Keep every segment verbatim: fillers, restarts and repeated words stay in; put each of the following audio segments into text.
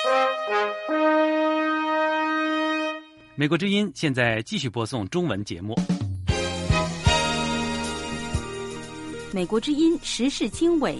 美国之音现在继续播送中文节目。 美国之音时事经纬，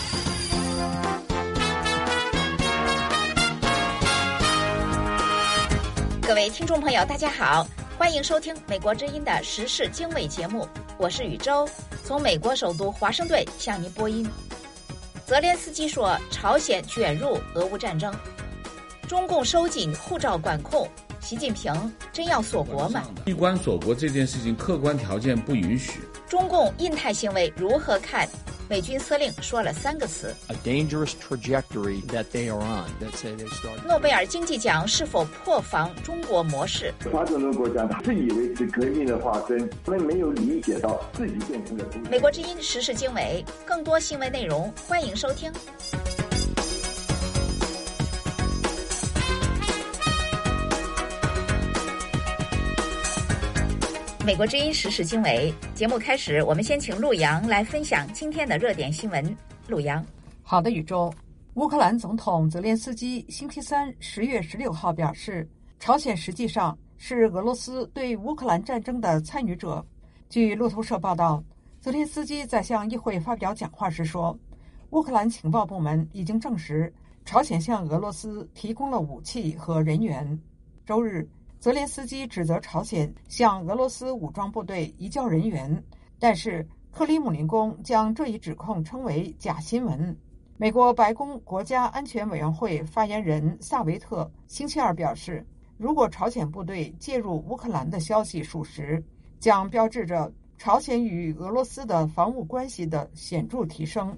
各位听众朋友大家好，欢迎收听美国之音的时事经纬节目，我是宇宙，从美国首都华盛顿向您播音。泽连斯基说朝鲜卷入俄乌战争，中共收紧护照管控，习近平真要锁国吗？ 闭关锁国这件事情客观条件不允许。 中共印太行为如何看？美军司令说了三个词 A dangerous trajectory that they are on. That's it, they started. 诺贝尔经济奖是否破防中国模式？ 发展中国家自以为是革命的化身，他们没有理解到自己变成了独立。 美国之音时事经纬，更多新闻内容欢迎收听。美国之音时事经纬节目开始，我们先请陆洋来分享今天的热点新闻。陆洋， 好的，宇宙。乌克兰总统泽连斯基星期三十月十六号表示，朝鲜实际上是俄罗斯对乌克兰战争的参与者。据路透社报道，泽连斯基在向议会发表讲话时说，乌克兰情报部门已经证实朝鲜向俄罗斯提供了武器和人员。周日，泽连斯基指责朝鲜向俄罗斯武装部队移交人员，但是克里姆林宫将这一指控称为假新闻。美国白宫国家安全委员会发言人萨维特星期二表示，如果朝鲜部队介入乌克兰的消息属实，将标志着朝鲜与俄罗斯的防务关系的显著提升。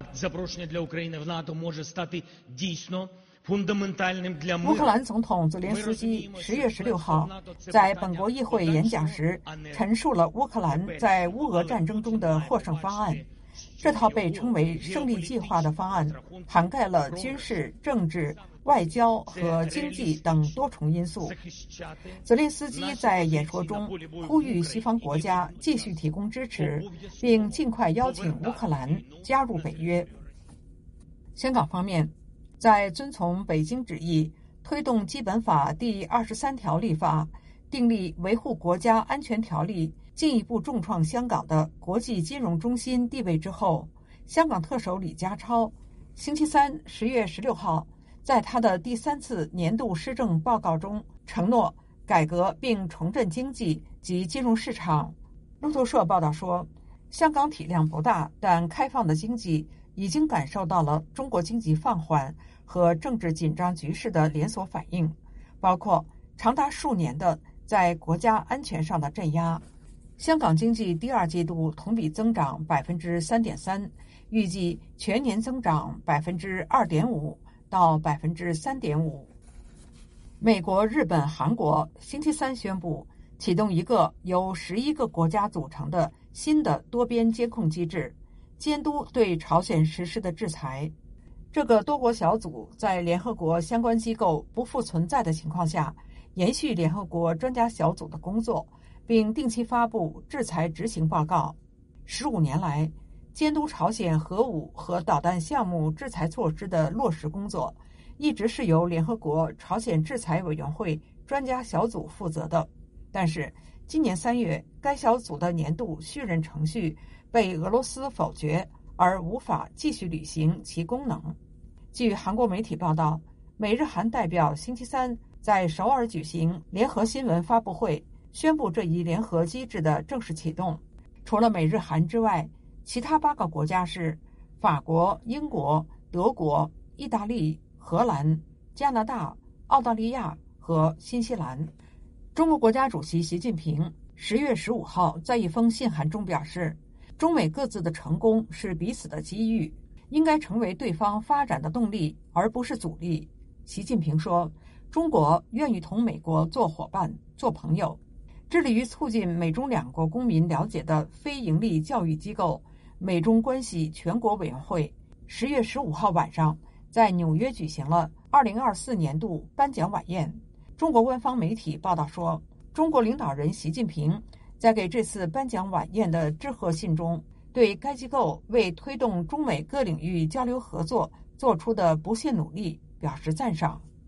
乌克兰总统泽连斯基十月十六号在本国议会演讲时陈述了乌克兰在乌俄战争中的获胜方案。这套被称为胜利计划的方案涵盖了军事、政治、外交和经济等多重因素。泽连斯基在演说中呼吁西方国家继续提供支持，并尽快邀请乌克兰加入北约。香港方面，在遵从北京旨意推动基本法第二十三条立法，订立维护国家安全条例，进一步重创香港的国际金融中心地位之后，香港特首李家超星期三十月十六号在他的第三次年度施政报告中承诺改革并重振经济及金融市场。路透社报道说，香港体量不大，但开放的经济已经感受到了中国经济放缓和政治紧张局势的连锁反应，包括长达数年的在国家安全上的镇压。香港经济第二季度同比增长百分之三点三，预计全年增长百分之二点五到百分之三点五。美国、日本、韩国星期三宣布启动一个由十一个国家组成的新的多边监控机制，监督对朝鲜实施的制裁。这个多国小组在联合国相关机构不复存在的情况下，延续联合国专家小组的工作，并定期发布制裁执行报告。十五年来，监督朝鲜核武和导弹项目制裁措施的落实工作，一直是由联合国朝鲜制裁委员会专家小组负责的。但是，今年三月，该小组的年度续任程序被俄罗斯否决，而无法继续履行其功能。据韩国媒体报道，美日韩代表星期三在首尔举行联合新闻发布会，宣布这一联合机制的正式启动。除了美日韩之外，其他八个国家是法国、英国、德国、意大利、荷兰、加拿大、澳大利亚和新西兰。中国国家主席习近平十月十五号在一封信函中表示，中美各自的成功是彼此的机遇，应该成为对方发展的动力，而不是阻力。习近平说，中国愿意同美国做伙伴、做朋友。致力于促进美中两国公民了解的非营利教育机构美中关系全国委员会十月十五号晚上在纽约举行了二零二四年度颁奖晚宴。中国官方媒体报道说，中国领导人习近平在给这次颁奖晚宴的致贺信中，对该机构为推动中美各领域交流合作做出的不懈努力表示赞赏。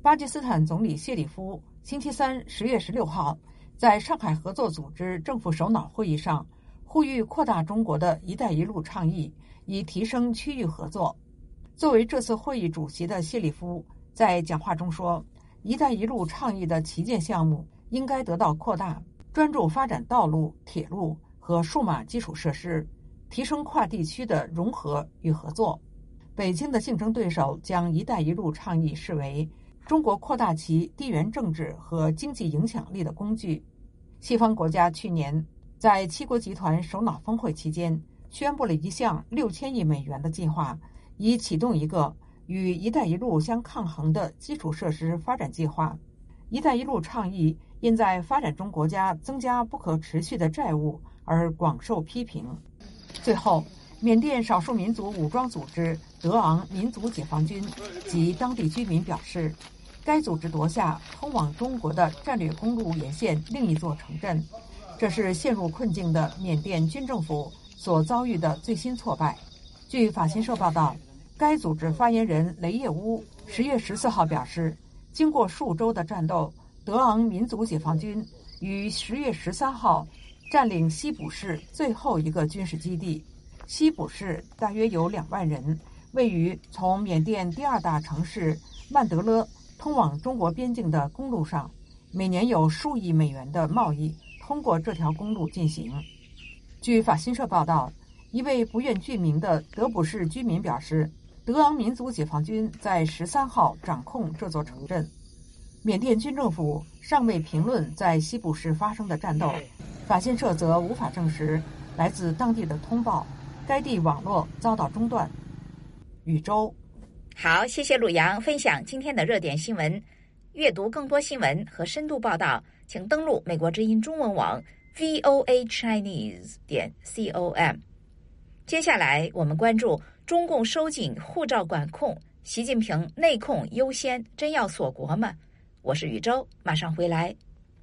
巴基斯坦总理谢里夫星期三十月十六号在上海合作组织政府首脑会议上呼吁扩大中国的一带一路倡议，以提升区域合作。作为这次会议主席的谢里夫在讲话中说，一带一路倡议的旗舰项目应该得到扩大，专注发展道路、铁路和数码基础设施，提升跨地区的融合与合作。北京的竞争对手将一带一路倡议视为中国扩大其地缘政治和经济影响力的工具。西方国家去年在七国集团首脑峰会期间宣布了一项六千亿美元的计划，以启动一个与一带一路相抗衡的基础设施发展计划。一带一路倡议因在发展中国家增加不可持续的债务而广受批评。最后，缅甸少数民族武装组织德昂民族解放军及当地居民表示，该组织夺下通往中国的战略公路沿线另一座城镇，这是陷入困境的缅甸军政府所遭遇的最新挫败。据法新社报道，该组织发言人雷叶乌十月十四号表示，经过数周的战斗，德昂民族解放军于十月十三号占领西卜市最后一个军事基地。西卜市大约有两万人，位于从缅甸第二大城市曼德勒通往中国边境的公路上，每年有数亿美元的贸易通过这条公路进行。据法新社报道，一位不愿具名的德卜市居民表示，德昂民族解放军在十三号掌控这座城镇。缅甸军政府尚未评论在西卜市发生的战斗，法新社则无法证实来自当地的通报。该地网络遭到中断。宇宙， 好，谢谢陆阳分享今天的热点新闻。阅读更多新闻和深度报道，请登录美国之音中文网 v o a chinese 点 com。接下来我们关注中共收紧护照管控，习近平内控优先，真要锁国吗？我是宇宙，马上回来。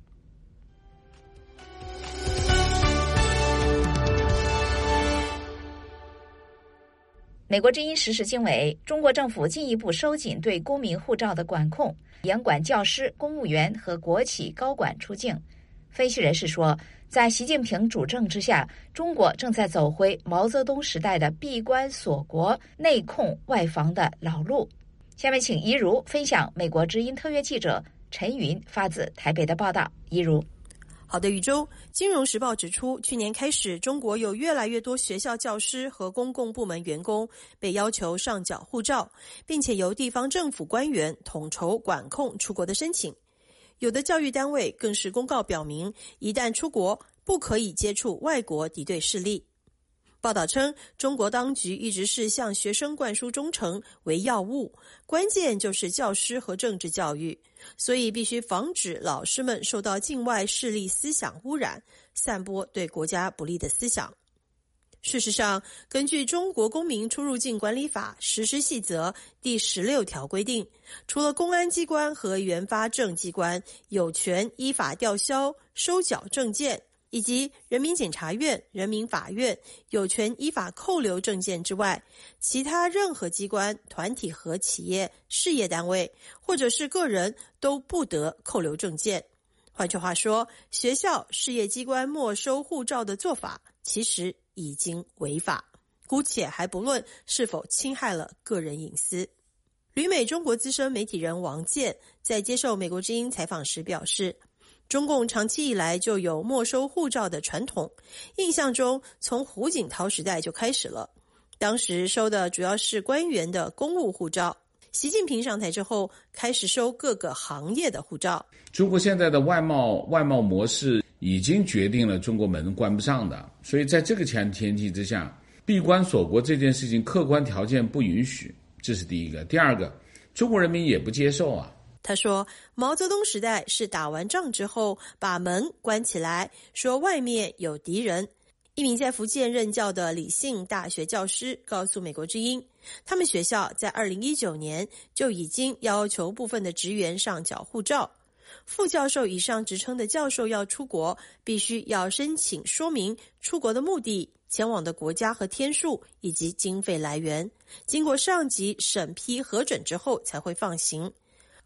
美国之音时事经纬，中国政府进一步收紧对公民护照的管控，严管教师、公务员和国企高管出境。分析人士说，在习近平主政之下，中国正在走回毛泽东时代的闭关锁国、内控外防的老路。下面请怡如分享美国之音特约记者陈云发自台北的报道。怡如。 好的，宇宙。金融时报指出，去年开始，中国有越来越多学校教师和公共部门员工被要求上缴护照，并且由地方政府官员统筹管控出国的申请。有的教育单位更是公告表明，一旦出国，不可以接触外国敌对势力。报道称，中国当局一直是向学生灌输忠诚为要务，关键就是教师和政治教育，所以必须防止老师们受到境外势力思想污染，散播对国家不利的思想。事实上，根据《中国公民出入境管理法实施细则》第十六条规定，除了公安机关和原发证机关有权依法吊销、收缴证件，以及人民检察院、人民法院有权依法扣留证件之外，其他任何机关、团体和企业、事业单位或者是个人都不得扣留证件。换句话说，学校、事业机关没收护照的做法其实已经违法，姑且还不论是否侵害了个人隐私。旅美中国资深媒体人王健在接受美国之音采访时表示，中共长期以来就有没收护照的传统，印象中从胡锦涛时代就开始了，当时收的主要是官员的公务护照。习近平上台之后，开始收各个行业的护照。 中国现在的外贸外贸模式已经决定了中国门关不上的，所以在这个前前提之下，闭关锁国这件事情客观条件不允许，这是第一个。第二个，中国人民也不接受啊。 他说，毛泽东时代是打完仗之后把门关起来，说外面有敌人。一名在福建任教的理性大学教师告诉美国之音，他们学校在二零一九年就已经要求部分的职员上缴护照。副教授以上职称的教授要出国，必须要申请说明出国的目的、前往的国家和天数以及经费来源，经过上级审批核准之后才会放行。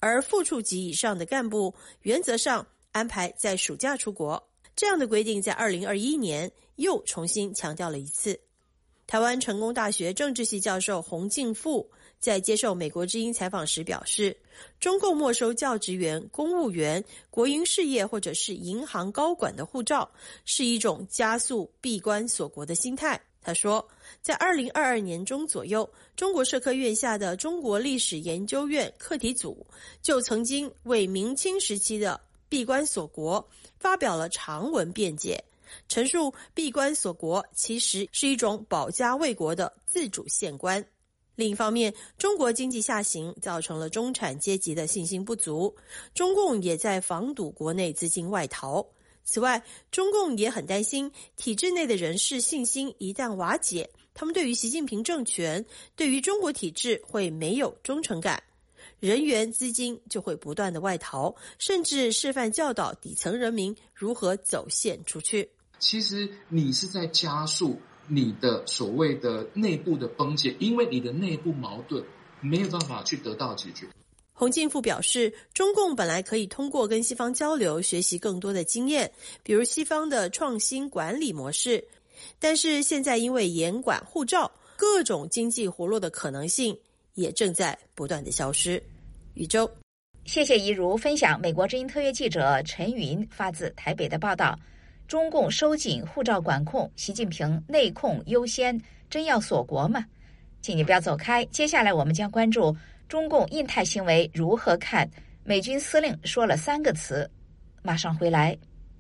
而副处级以上的干部原则上安排在暑假出国。这样的规定在二零二一年又重新强调了一次。台湾成功大学政治系教授洪敬富在接受美国之音采访时表示，中共没收教职员、公务员、国营事业或者是银行高管的护照，是一种加速闭关锁国的心态。他说，在二零二二年中左右，中国社科院下的中国历史研究院课题组就曾经为明清时期的闭关锁国发表了长文辩解，陈述闭关锁国其实是一种保家卫国的自主宪观。另一方面，中国经济下行造成了中产阶级的信心不足，中共也在防堵国内资金外逃。此外，中共也很担心体制内的人士信心一旦瓦解，他们对于习近平政权、对于中国体制会没有忠诚感，人员资金就会不断的外逃，甚至示范教导底层人民如何走线出去。 其实你是在加速你的所谓的内部的崩解，因为你的内部矛盾没有办法去得到解决。 洪敬富表示，中共本来可以通过跟西方交流学习更多的经验，比如西方的创新管理模式，但是现在因为严管护照，各种经济活络的可能性也正在不断的消失。宇宙， 谢谢怡如分享美国之音特约记者陈云发自台北的报道。中共收紧护照管控，习近平内控优先，真要锁国吗？请你不要走开，接下来我们将关注中共印太行为如何看。美军司令说了三个词，马上回来。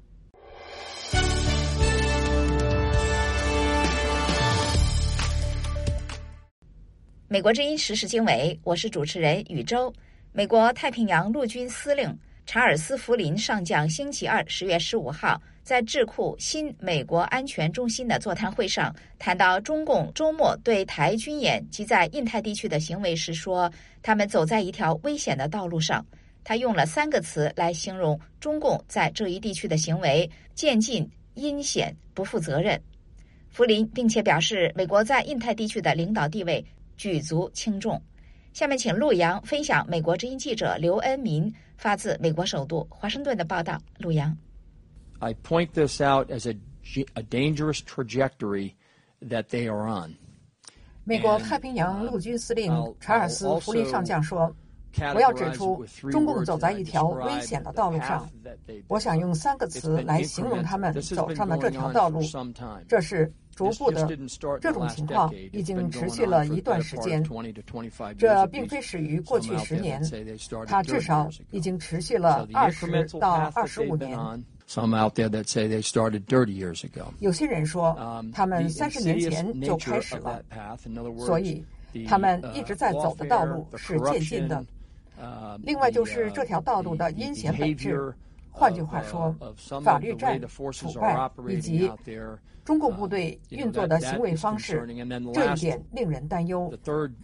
美国之音时事经纬，我是主持人宇宙。美国太平洋陆军司令查尔斯·福林上将星期二十月十五号在智库新美国安全中心的座谈会上谈到中共周末对台军演及在印太地区的行为时说，他们走在一条危险的道路上。他用了三个词来形容中共在这一地区的行为：渐进、阴险、不负责任。福林并且表示，美国在印太地区的领导地位举足轻重。下面请陆洋分享美国之音记者刘恩民发自美国首都华盛顿的报道。陆洋。 I point this out as a, a dangerous trajectory that they are on. 美国太平洋陆军司令查尔斯·福林上将说，我要指出中共走在一条危险的道路上。我想用三个词来形容他们走上的这条道路，这是逐步的。这种情况已经持续了一段时间，这并非始于过去十年，它至少已经持续了二十到二十五年。 Some out there that say they started thirty years ago. 有些人说，他们三十年前就开始了，所以他们一直在走的道路是渐进的。另外就是这条道路的阴险本质，换句话说，法律战、腐败以及中共部队运作的行为方式，这一点令人担忧。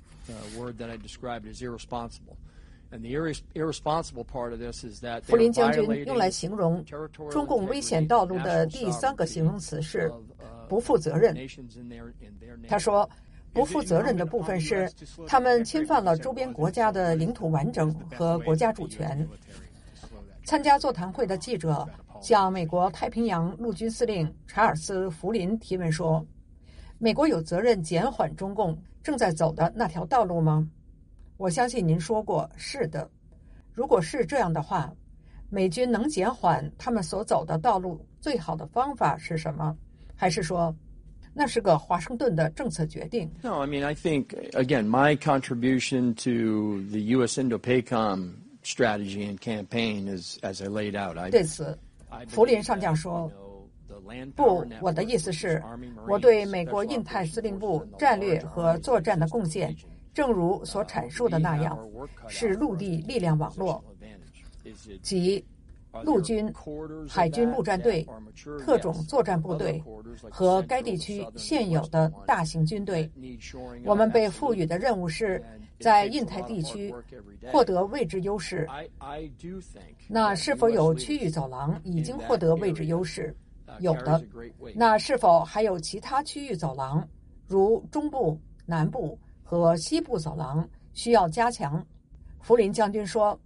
福林将军用来形容中共危险道路的第三个形容词是不负责任。他说，不负责任的部分是他们侵犯了周边国家的领土完整和国家主权。参加座谈会的记者向美国太平洋陆军司令查尔斯·福林提问说，美国有责任减缓中共正在走的那条道路吗？我相信您说过是的。如果是这样的话，美军能减缓他们所走的道路最好的方法是什么？还是说那是个华盛顿的政策决定？ No, I mean, I think, again, my contribution to the U S Indo-PACOM strategy and campaign is, as I laid out. I, 对此，福林上将说，不，我的意思是，我对美国印太司令部战略和作战的贡献正如所阐述的那样，是陆地力量网络，即陆军、海军陆战队、特种作战部队和该地区现有的大型军队。我们被赋予的任务是在印太地区获得位置优势。那是否有区域走廊已经获得位置优势？有的。那是否还有其他区域走廊，如中部、南部和西部走廊需要加强？福林将军说，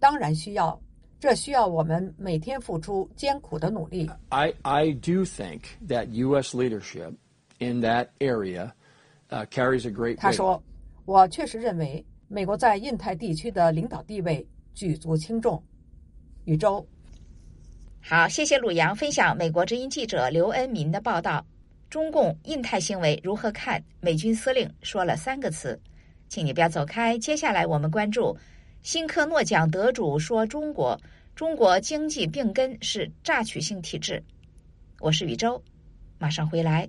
当然需要，这需要我们每天付出艰苦的努力。 I, I do think that U S leadership in that area uh, carries a great weight. 他说，我确实认为美国在印太地区的领导地位举足轻重。宇宙， 好，谢谢鲁阳分享美国之音记者刘恩民的报道。中共印太行为如何看？美军司令说了三个词，请你不要走开。接下来我们关注新科诺奖得主说中国，中国经济病根是榨取性体制。我是宇宙，马上回来。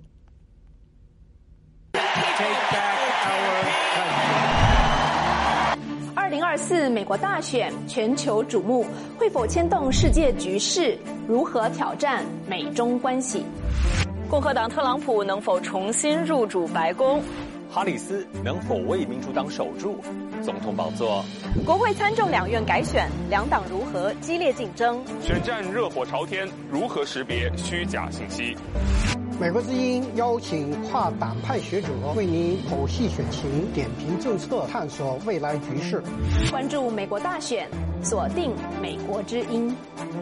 二零二四美国大选全球瞩目，会否牵动世界局势？如何挑战美中关系？ 共和党特朗普能否重新入主白宫？ 哈里斯能否为民主党守住总统宝座？ 国会参众两院改选，两党如何激烈竞争？ 选战热火朝天，如何识别虚假信息？ 美国之音邀请跨党派学者为您剖析选情、点评政策、探索未来局势。 关注美国大选，锁定美国之音。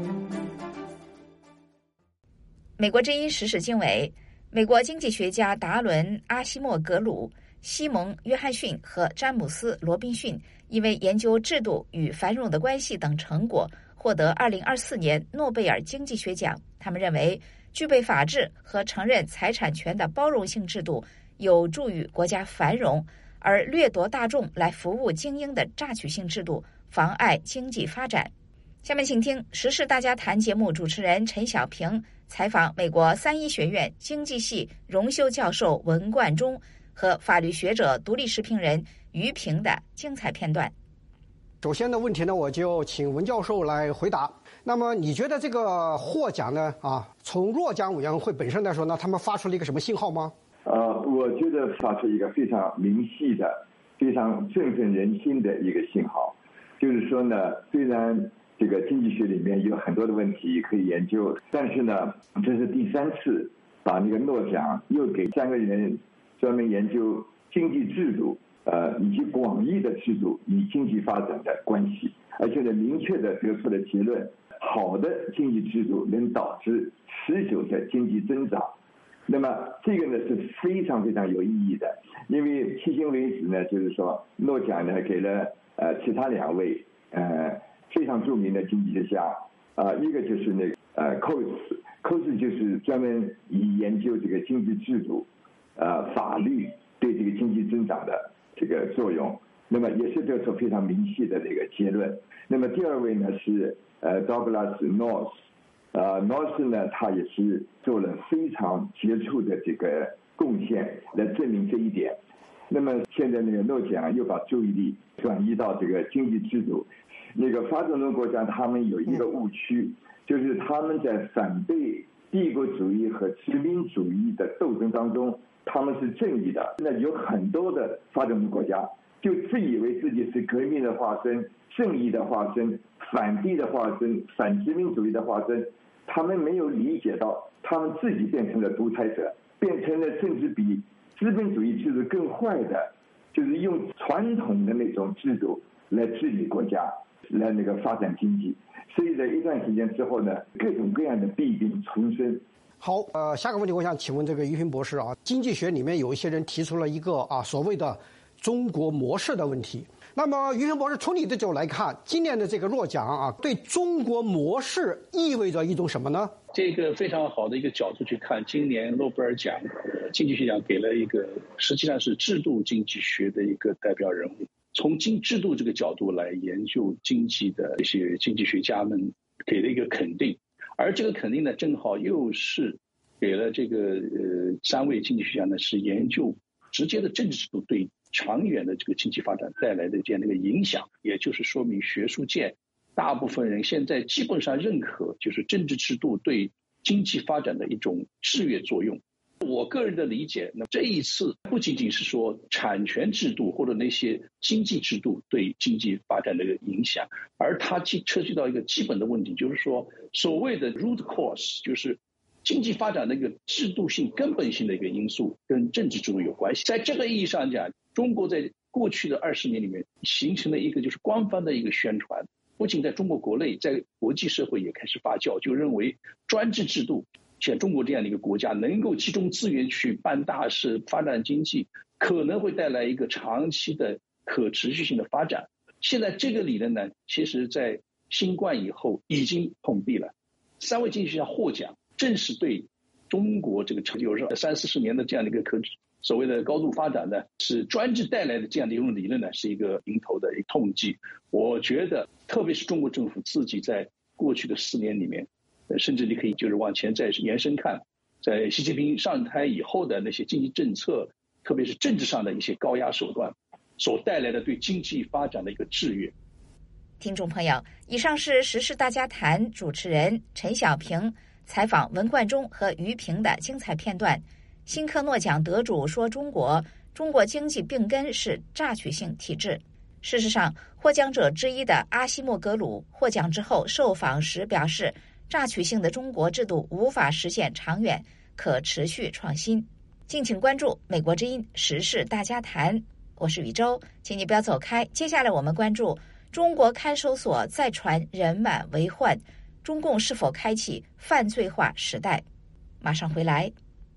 美国之音时事经纬，美国经济学家达伦·阿西莫格鲁、西蒙·约翰逊和詹姆斯·罗宾逊因为研究制度与繁荣的关系等成果，获得二零二四年诺贝尔经济学奖。他们认为，具备法治和承认财产权的包容性制度有助于国家繁荣，而掠夺大众来服务精英的榨取性制度妨碍经济发展。下面请听《时事大家谈》节目主持人陈小平采访美国三一学院经济系荣休教授文冠中和法律学者、独立时评人于平的精彩片段。 首先的问题呢，我就请文教授来回答。那么你觉得这个获奖呢，啊，从诺奖委员会本身来说呢，他们发出了一个什么信号吗？ 呃，我觉得发出一个非常明细的、非常振奋人心的一个信号，就是说呢，虽然这个经济学里面有很多的问题可以研究，但是呢，这是第三次把那个诺奖又给三个人专门研究经济制度，呃，以及广义的制度与经济发展的关系，而且呢，明确的得出了结论：好的经济制度能导致持久的经济增长。那么这个呢是非常非常有意义的，因为迄今为止呢，就是说诺奖呢给了呃其他两位呃。非常著名的经济学家，啊、呃，一个就是那个呃 Coates，Coates 就是专门以研究这个经济制度、呃法律对这个经济增长的这个作用，那么也是得出非常明细的这个结论。那么第二位呢是呃 Douglas North， 呃 North 呢他也是做了非常杰出的这个贡献来证明这一点。那么现在那个诺奖又把注意力转移到这个经济制度。那个发展中国家他们有一个误区，就是他们在反对帝国主义和殖民主义的斗争当中，他们是正义的。那有很多的发展中国家就自以为自己是革命的化身、正义的化身、反帝的化身、反殖民主义的化身，他们没有理解到他们自己变成了独裁者，变成了甚至比资本主义制度更坏的，就是用传统的那种制度来治理国家，来那个发展经济。所以在一段时间之后呢，各种各样的弊病丛生。 好，呃，下个问题我想请问这个于平博士啊，经济学里面有一些人提出了一个啊所谓的中国模式的问题。那么于平博士从你的角度来看，今年的这个诺奖啊，对中国模式意味着一种什么呢？ 这个非常好的一个角度去看，今年诺贝尔奖经济学奖给了一个实际上是制度经济学的一个代表人物。从经制度这个角度来研究经济的一些经济学家们给了一个肯定，而这个肯定呢，正好又是给了这个呃三位经济学家呢，是研究直接的政治制度对长远的这个经济发展带来的这样的一个影响，也就是说明学术界大部分人现在基本上认可，就是政治制度对经济发展的一种制约作用。我个人的理解，那这一次不仅仅是说产权制度或者那些经济制度对经济发展的一个影响，而它涉及到一个基本的问题，就是说所谓的 root cause， 就是经济发展的一个制度性根本性的一个因素跟政治制度有关系。在这个意义上讲，中国在过去的二十年里面形成了一个就是官方的一个宣传， 不仅在中国国内，在国际社会也开始发酵，就认为专制制度像中国这样的一个国家能够集中资源去办大事、发展经济，可能会带来一个长期的可持续性的发展。现在这个理论呢，其实在新冠以后已经碰壁了。三位经济学家获奖，正是对中国这个成就三四十年的这样的一个可所谓的高度发展呢，是专制带来的这样的一种理论呢，是一个迎头的一个痛击。我觉得，特别是中国政府自己在过去的四年里面，呃，甚至你可以就是往前再延伸看，在习近平上台以后的那些经济政策，特别是政治上的一些高压手段，所带来的对经济发展的一个制约。 听众朋友，以上是时事大家谈主持人陈小平采访文冠中和于平的精彩片段。新科诺奖得主说中国中国经济病根是榨取性体制。事实上，获奖者之一的阿西莫格鲁获奖之后受访时表示，榨取性的中国制度无法实现长远可持续创新。敬请关注美国之音时事大家谈，我是宇宙，请你不要走开。接下来我们关注中国看守所再传人满为患，中共是否开启犯罪化时代？马上回来。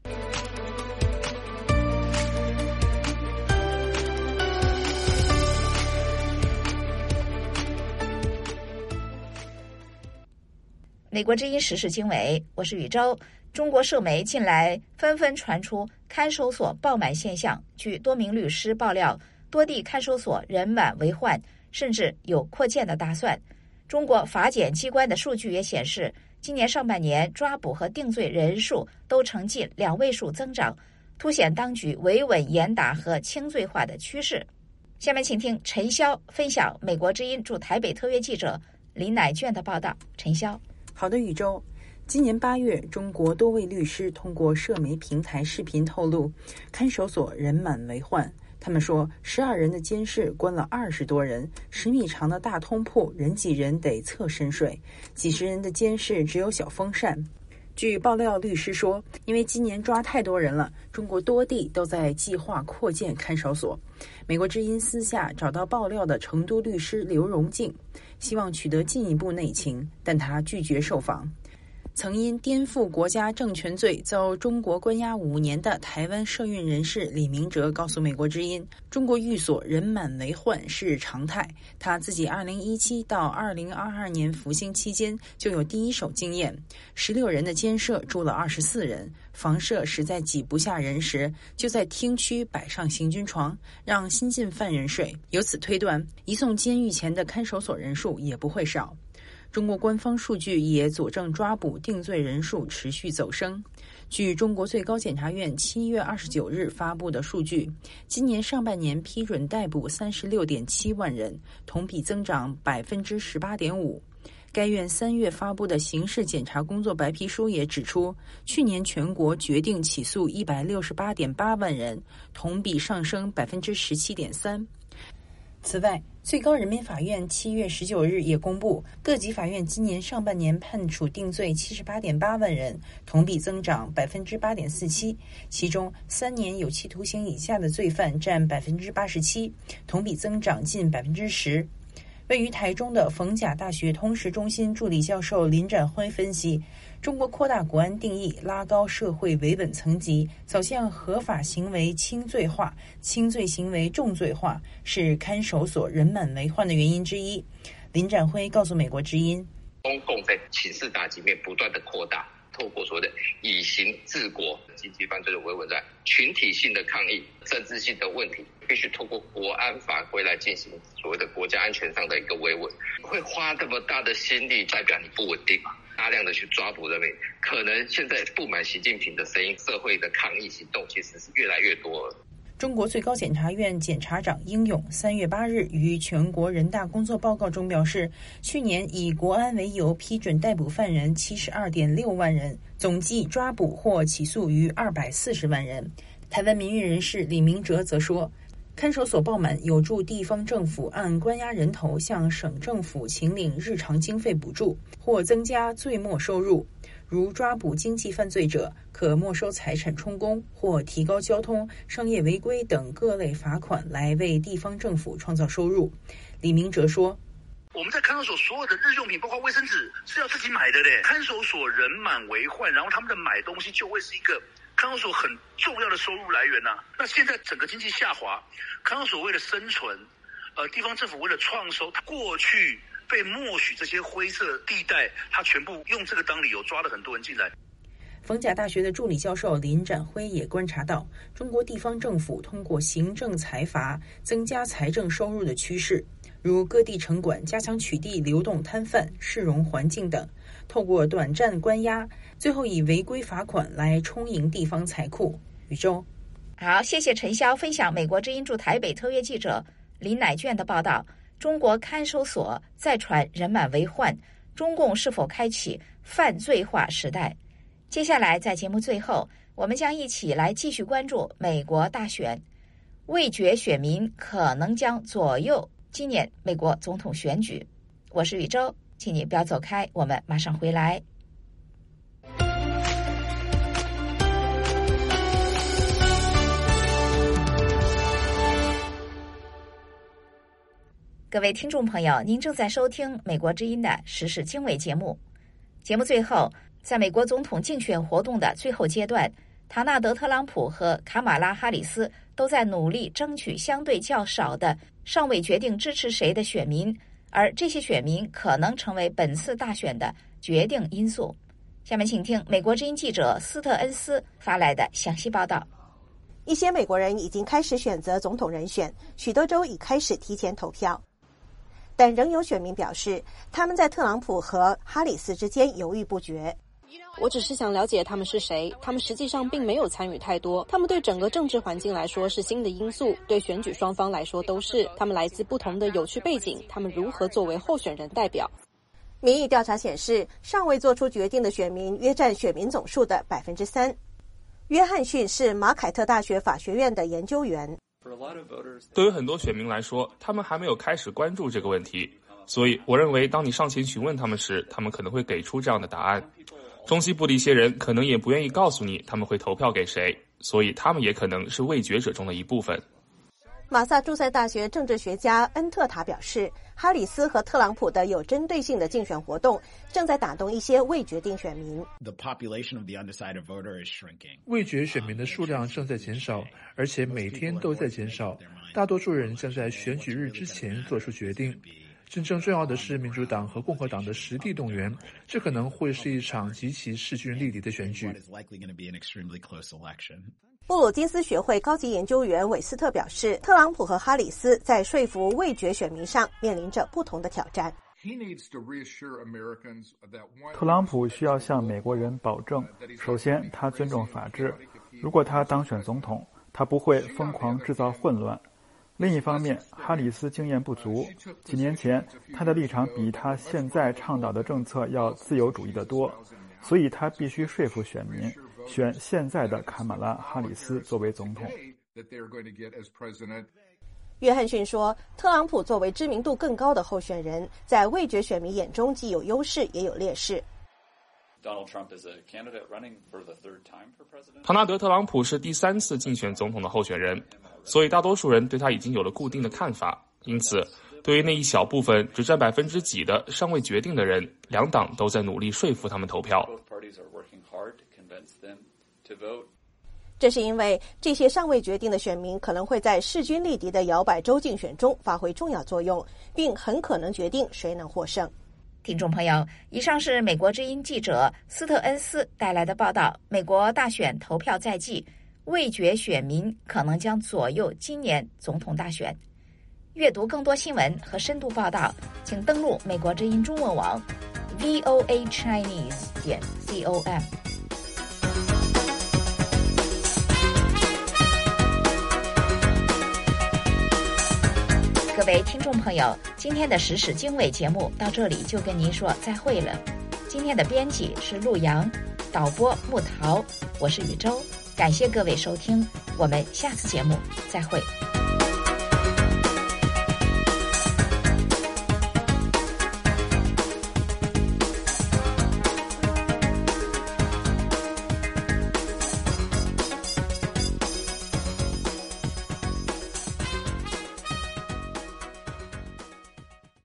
美国之音时事经纬，我是宇宙。中国社媒近来纷纷传出看守所爆满现象，据多名律师爆料，多地看守所人满为患，甚至有扩建的打算。中国法检机关的数据也显示，今年上半年抓捕和定罪人数都呈近两位数增长，凸显当局维稳严打和轻罪化的趋势。下面请听陈潇分享美国之音驻台北特约记者林乃卷的报道。陈潇。 好的，宇宙。今年八月，中国多位律师通过社媒平台视频透露，看守所人满为患。他们说，十二人的监室关了二十多人，十米长的大通铺，人挤人得侧身睡，几十人的监室只有小风扇。据爆料律师说，因为今年抓太多人了，中国多地都在计划扩建看守所。美国之音私下找到爆料的成都律师刘荣静，希望取得进一步内情，但他拒绝受访。曾因颠覆国家政权罪遭中国关押五年的台湾社运人士李明哲告诉美国之音，中国寓所人满为患是常态。他自己二零一七到二零二二年服刑期间就有第一手经验，十六人的监舍住了二十四人，房舍实在挤不下人时，就在厅区摆上行军床，让新进犯人睡。由此推断，移送监狱前的看守所人数也不会少。中国官方数据也佐证抓捕定罪人数持续走升。据中国最高检察院七月二十九日发布的数据，今年上半年批准逮捕三十六点七万人，同比增长百分之十八点五。该院三月发布的刑事检察工作白皮书也指出，去年全国决定起诉一百六十八点八万人，同比上升百分之十七点三。此外，最高人民法院七月十九日也公布，各级法院今年上半年判处定罪七十八点八万人，同比增长百分之八点四七。其中，三年有期徒刑以下的罪犯占百分之八十七，同比增长近百分之十。位于台中的逢甲大学通识中心助理教授林展辉分析，中国扩大国安定义，拉高社会维稳层级，走向合法行为轻罪化、轻罪行为重罪化，是看守所人满为患的原因之一。林展辉告诉美国之音， 中共在情势打击面不断的扩大，透过所谓的以刑治国、经济犯罪的维稳战、群体性的抗议、政治性的问题，必须透过国安法规来进行所谓的国家安全上的一个维稳。会花这么大的心力，代表你不稳定嘛？大量的去抓捕人民，可能现在不满习近平的声音，社会的抗议行动其实是越来越多了。 中国最高检察院检察长英勇三月八日于全国人大工作报告中表示，去年以国安为由批准逮捕犯人七十二点六万人，总计抓捕或起诉逾二百四十万人。台湾民运人士李明哲则说，看守所爆满有助地方政府按关押人头向省政府请领日常经费补助，或增加罪没收入。如抓捕经济犯罪者，可没收财产充公，或提高交通、商业违规等各类罚款，来为地方政府创造收入。李明哲说， 我们在看守所所有的日用品，包括卫生纸，是要自己买的嘞。看守所人满为患，然后他们的买东西就会是一个看守所很重要的收入来源呐、啊。那现在整个经济下滑，看守所为了生存，呃，地方政府为了创收，过去被默许这些灰色地带，他全部用这个当理由抓了很多人进来。 逢甲大学的助理教授林展辉也观察到，中国地方政府通过行政裁罚增加财政收入的趋势，如各地城管加强取缔流动摊贩、市容环境等，透过短暂关押，最后以违规罚款来充盈地方财库。宇宙， 好，谢谢陈潇分享美国之音驻台北特约记者林乃卷的报道。中国看守所再传人满为患，中共是否开启犯罪化时代？接下来在节目最后，我们将一起来继续关注美国大选，味觉选民可能将左右今年美国总统选举。我是宇宙，请你不要走开，我们马上回来。各位听众朋友，您正在收听美国之音的时事经纬节目。节目最后，在美国总统竞选活动的最后阶段，唐纳德·特朗普和卡马拉·哈里斯都在努力争取相对较少的尚未决定支持谁的选民，而这些选民可能成为本次大选的决定因素。下面请听美国之音记者斯特恩斯发来的详细报道。 一些美国人已经开始选择总统人选，许多州已开始提前投票，但仍有选民表示他们在特朗普和哈里斯之间犹豫不决。 我只是想了解他们是谁，他们实际上并没有参与太多，他们对整个政治环境来说是新的因素，对选举双方来说都是，他们来自不同的有趣背景，他们如何作为候选人代表。 民意调查显示，尚未做出决定的选民约占选民总数的百分之三。约翰逊是马凯特大学法学院的研究员。 对于很多选民来说，他们还没有开始关注这个问题，所以我认为当你上前询问他们时，他们可能会给出这样的答案。中西部的一些人可能也不愿意告诉你他们会投票给谁，所以他们也可能是味觉者中的一部分。 马萨诸塞大学政治学家恩特塔表示，哈里斯和特朗普的有针对性的竞选活动正在打动一些未决定选民。 未决选民的数量正在减少，而且每天都在减少。大多数人将在选举日之前做出决定。真正重要的是民主党和共和党的实地动员，这可能会是一场极其势均力敌的选举。 布鲁金斯学会高级研究员韦斯特表示，特朗普和哈里斯在说服未决选民上面临着不同的挑战。 特朗普需要向美国人保证，首先他尊重法治，如果他当选总统，他不会疯狂制造混乱。另一方面，哈里斯经验不足，几年前他的立场比他现在倡导的政策要自由主义得多，所以他必须说服选民选现在的卡马拉·哈里斯作为总统。 约翰逊说，特朗普作为知名度更高的候选人，在未决选民眼中既有优势也有劣势。 唐纳德·特朗普是第三次竞选总统的候选人，所以大多数人对他已经有了固定的看法。因此，对于那一小部分只占百分之几的尚未决定的人，两党都在努力说服他们投票。 这是因为这些尚未决定的选民可能会在势均力敌的摇摆州竞选中发挥重要作用，并很可能决定谁能获胜。 听众朋友，以上是美国之音记者斯特恩斯带来的报道。美国大选投票在即，未决选民可能将左右今年总统大选。阅读更多新闻和深度报道，请登录美国之音中文网 v o a chinese 点 com。各位听众朋友，今天的时事经纬节目到这里就跟您说再会了。今天的编辑是陆阳，导播木桃，我是宇宙，感谢各位收听，我们下次节目再会。